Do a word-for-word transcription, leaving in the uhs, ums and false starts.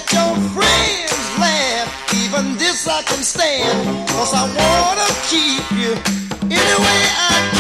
your friends laugh. Even this I can stand, 'cause I wanna keep you any way I can.